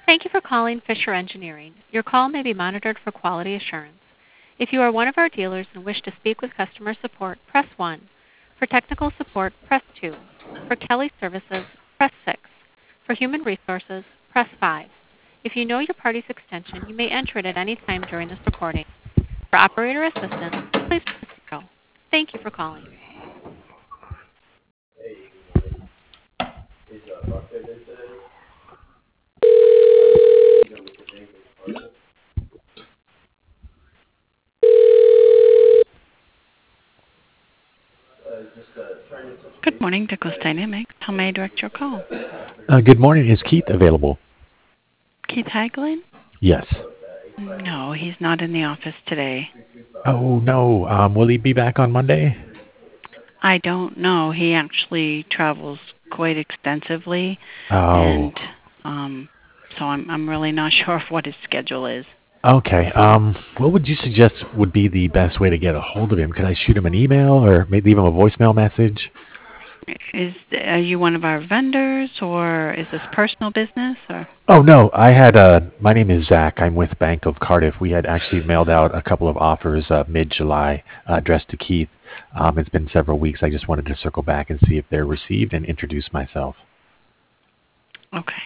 Thank you for calling Fisher Engineering. Your call may be monitored for quality assurance. If you are one of our dealers and wish to speak with customer support, press 1. For technical support, press 2. For Kelly Services, press 6. For human resources, press 5. If you know your party's extension, you may enter it at any time during this recording. For operator assistance, please press 0. Thank you for calling. Good morning, Douglas Dynamics. How may I direct your call? Good morning. Is Keith available? Keith Hagelin? Yes. No, he's not in the office today. Oh, no. Will he be back on Monday? I don't know. He actually travels quite extensively, Oh, and so I'm really not sure of what his schedule is. okay. What would you suggest would be the best way to get a hold of him? Could I shoot him an email or maybe leave him a voicemail message? Are you one of our vendors, or is this personal business? Or Oh, no. My name is Zach. I'm with Bank of Cardiff. We had actually mailed out a couple of offers mid-July addressed to Keith. It's been several weeks. I just wanted to circle back and see if they're received and introduce myself. okay.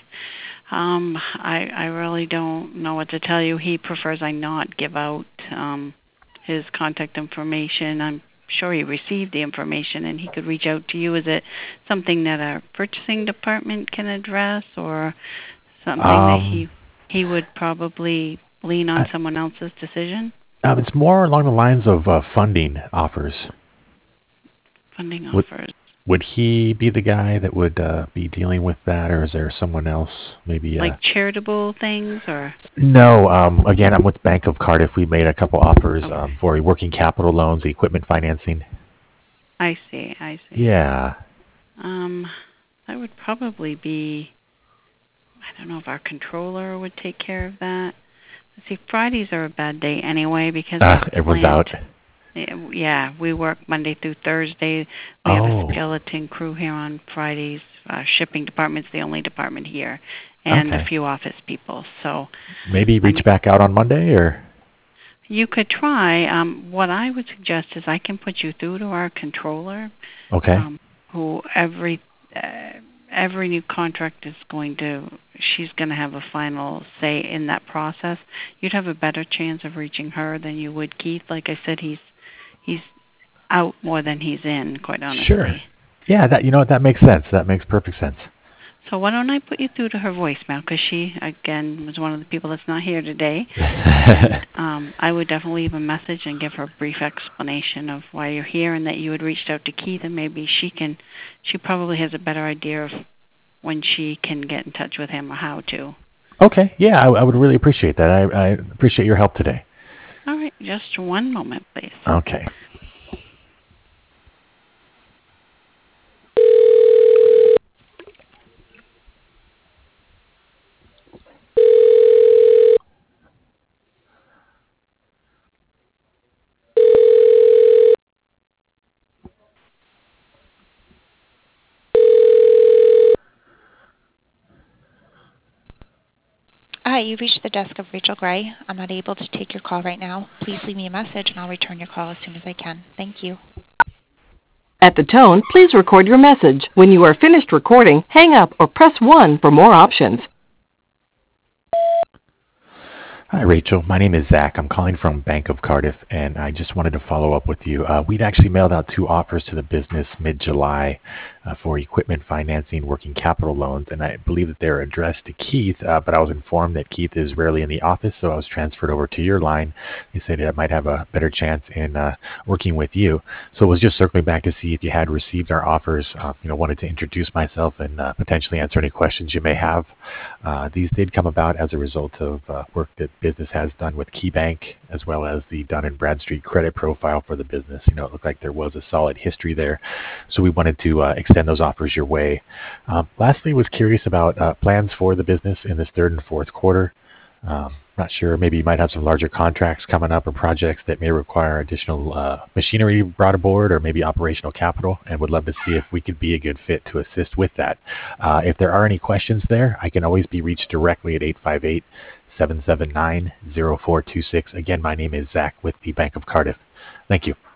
I really don't know what to tell you. He prefers I not give out his contact information. I'm sure he received the information and he could reach out to you. Is it something that our purchasing department can address, or something that he would probably lean on someone else's decision? It's more along the lines of funding offers. Funding offers. Would he be the guy that would be dealing with that, or is there someone else? Maybe like charitable things, or? No. Again, I'm with Bank of Cardiff. We made a couple offers for working capital loans, equipment financing. I see. Yeah. That would probably be, I don't know if our controller would take care of that. Let's see, Fridays are a bad day anyway because everyone's out. Yeah, we work Monday through Thursday. We have a skeleton crew here on Fridays. Shipping department's the only department here, and a few office people. So maybe reach back out on Monday, or you could try. What I would suggest is I can put you through to our controller. Okay. Who every new contract is she's going to have a final say in that process. You'd have a better chance of reaching her than you would Keith. Like I said, he's out more than he's in, quite honestly. Sure. Yeah, that makes sense. That makes perfect sense. So why don't I put you through to her voicemail, because she, again, was one of the people that's not here today. I would definitely leave a message and give her a brief explanation of why you're here and that you had reached out to Keith, and maybe she probably has a better idea of when she can get in touch with him or how to. Okay. Yeah, I would really appreciate that. I appreciate your help today. All right. Just one moment, please. Okay. Hi, you've reached the desk of Rachel Gray. I'm not able to take your call right now. Please leave me a message and I'll return your call as soon as I can. Thank you. At the tone, please record your message. When you are finished recording, hang up or press 1 for more options. Hi, Rachel. My name is Zach. I'm calling from Bank of Cardiff, and I just wanted to follow up with you. We'd actually mailed out 2 offers to the business mid-July for equipment financing, working capital loans, and I believe that they're addressed to Keith, but I was informed that Keith is rarely in the office, so I was transferred over to your line. They said I might have a better chance in working with you. So I was just circling back to see if you had received our offers. Wanted to introduce myself and potentially answer any questions you may have. These did come about as a result of work that business has done with KeyBank, as well as the Dun & Bradstreet credit profile for the business. It looked like there was a solid history there. So we wanted to extend those offers your way. Lastly, was curious about plans for the business in this third and fourth quarter. Not sure, maybe you might have some larger contracts coming up or projects that may require additional machinery brought aboard or maybe operational capital, and would love to see if we could be a good fit to assist with that. If there are any questions there, I can always be reached directly at 858-779-0426. Again, my name is Zach with the Bank of Cardiff. Thank you.